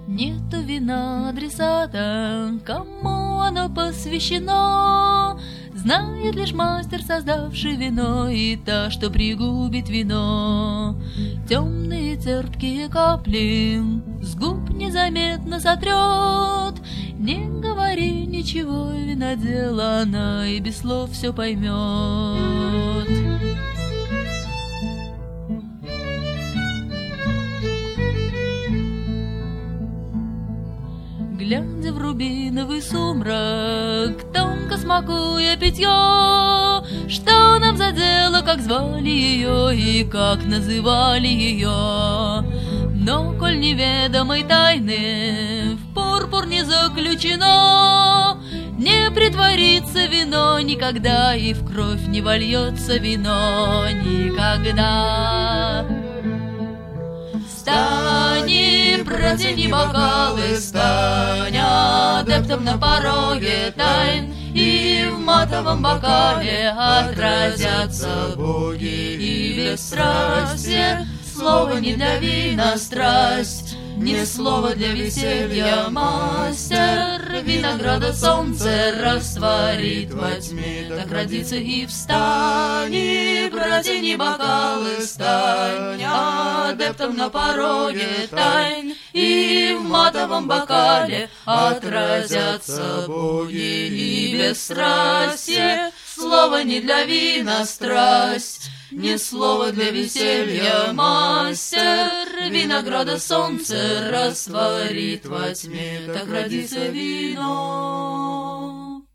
Нету вина адресата, кому оно посвящено. Знает лишь мастер, создавший вино, и та, что пригубит вино. Темные терпкие капли с губ незаметно сотрет. Не говори ничего, винодела, она и без слов все поймет. Глядя в рубиновый сумрак, тонко смакуя питье, что нам за дело, как звали ее и как называли ее. Но коль неведомой тайны в пурпур не заключено, не притворится вино никогда, и в кровь не вольется вино никогда. Стань, протяни бокалы, стань адептом на пороге тайн, и в матовом бокале отразятся боги и бесстрастие. Слово не для вина страсть, не слово для веселья мастер. Винограда солнце растворит во тьме, так родится и встань, и протяни бокалы, стань адептом на пороге тайн, и в матовом бокале отразятся боги и бесстрастие. Слово не для вина страсть, не слово для веселья мастер. Винограда солнце растворит во тьме, так родится вино.